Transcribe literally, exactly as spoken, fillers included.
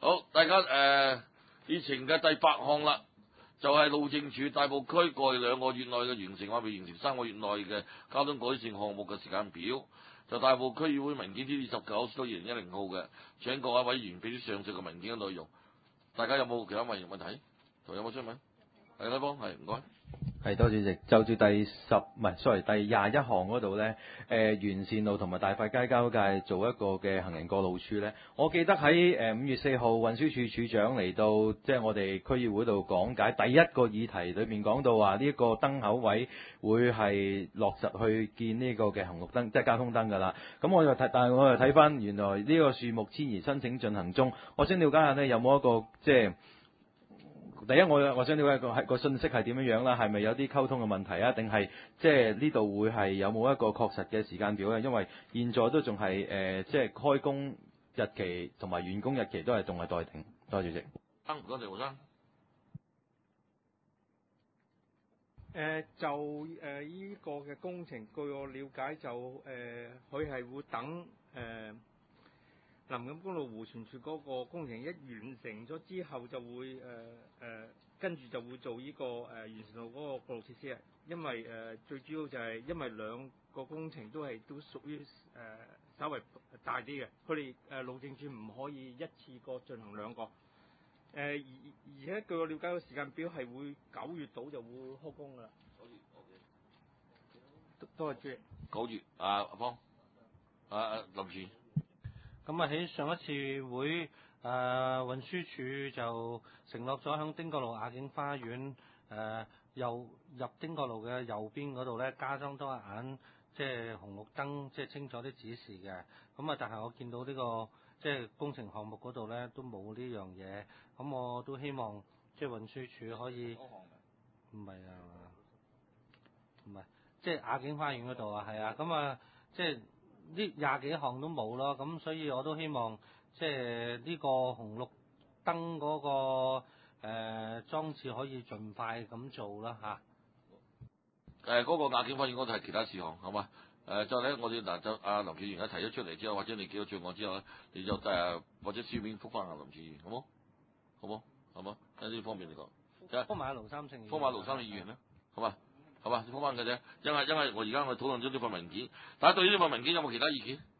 好，大家誒議程嘅第八項啦，就係、是、路政署大埔區過去兩個月內嘅完成或未完成三個月內嘅交通改善項目嘅時間表。就大埔區議會文件 T 二十九到二零一零號嘅，請各位委員俾啲上述嘅文件嘅內容。大家有冇其他問問題？同有冇追問？係啦，幫係唔該。 係多主席，就住第十唔係，sorry，第廿一項嗰度咧，誒、呃、完善路同埋大塊街交界做一個嘅行人過路處咧。我記得喺誒五月四號運輸署署長嚟到即係、就是、我哋區議會度講解第一個議題裏面講到話呢一個燈口位會係落實去建呢個嘅紅綠燈，即係交通燈㗎啦。咁我又睇，但係我又睇翻原來呢個樹木遷移申請進行中。我想了解下呢，有冇一個即係。第一，我我想了解個係個信息係點樣樣啦，係咪有啲溝通嘅問題啊？定係即係呢度會係有冇一個確實嘅時間表咧？因為現在都仲係誒，即係開工日期同埋完工日期都係仲係待定。多謝主席。 唔該，謝胡生。 誒、呃、就誒依、呃這個嘅工程，據我了解就誒佢係會等誒、呃、林錦公路迴旋處嗰個工程一完成咗之後，就會誒誒、呃、跟住就會做呢、這個誒、呃、完善路嗰個過路設施啊。因為誒、呃、最主要就係因為兩個工程都係都屬於誒、呃、稍微大啲嘅，佢哋誒路政署唔可以一次過進行兩個。誒、呃、而而且據我了解個時間表係會九月度就會開工㗎啦。九月 OK。多謝主席。 九月啊，阿方，啊林署。 咁啊喺上一次會誒、呃、運輸署就承諾咗響汀角路雅景花園誒右入汀角路嘅右邊嗰度咧加裝多一眼即係紅綠燈，即係清楚啲指示嘅。咁啊，但係我見到呢、這個即係工程項目嗰度咧都冇呢樣嘢。咁我都希望即係運輸署可以唔係啊，唔係即係雅景花園嗰度啊，係啊。咁啊，即係呢廿幾項都冇咯。咁所以我都希望即係呢個紅綠燈嗰、那個誒、呃、裝置可以盡快咁做啦嚇。 誒、呃、嗰、那個雅景花園嗰度係其他事項，好嘛？誒、呃，再咧，我哋嗱就阿林議員而家提咗出嚟之後，或者你幾個罪案之後咧，你就誒、呃、或者書面覆翻阿林議員，好冇？好冇？好冇？喺呢方面嚟講， 覆埋盧三成。 覆埋盧三成議員啦，好嘛？好嘛？覆翻嘅啫，因為因為我而家我討論咗呢份文件，大家對呢份文件有冇其他意見？